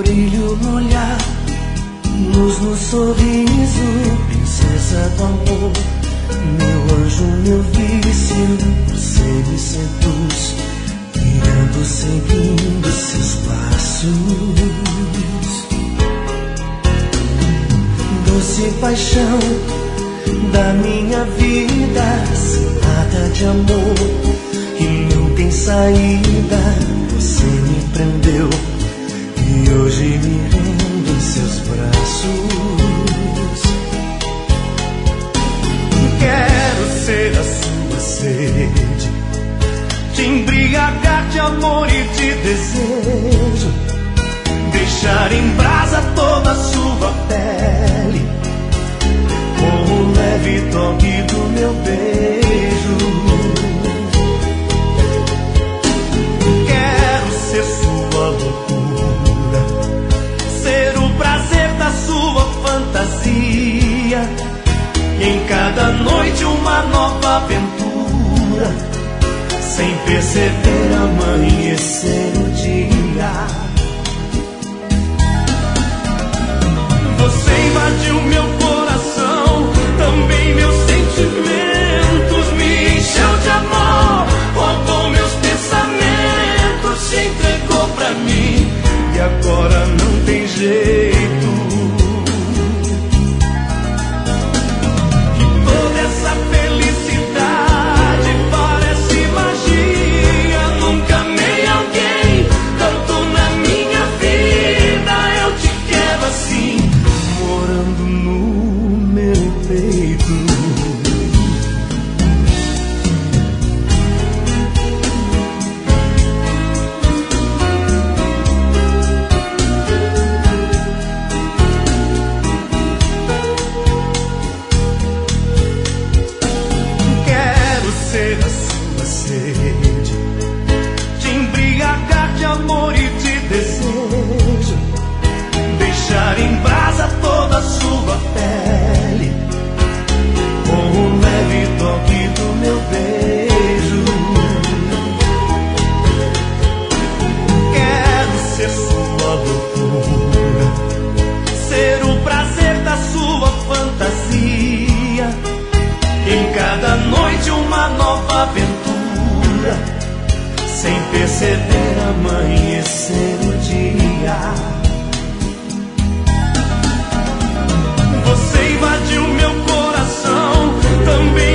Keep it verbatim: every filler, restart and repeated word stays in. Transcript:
brilho no olhar, luz no sorriso, princesa do amor, meu anjo, meu vício, você me seduz, guiando, seguindo seus passos. Doce paixão da minha vida, cilada de amor que não tem saída, você me prendeu e hoje me rendo em seus braços. Quero ser a sua sede, te embriagar de amor e de desejo, deixar em brasa toda a sua pele, com o leve toque do meu beijo. Quero ser sua loucura, ser o prazer da sua fantasia, e em cada noite uma nova aventura, sem perceber amanhecer o dia. Você invadiu meu coração, também meus sentimentos, me encheu de amor, roubou meus pensamentos, se entregou pra mim e agora não tem jeito. E toda essa felicidade parece magia, nunca amei alguém tanto na minha vida. Eu te quero assim, morando no meu peito. Quero ser a sua sede, te embriagar de amor e de desejo, deixar em brasa toda a sua pele, com o leve toque do meu beijo. Quero ser sua loucura, ser o prazer da sua fantasia, em cada noite uma nova aventura, sem perceber amanhecer o dia. Você invadiu meu coração, também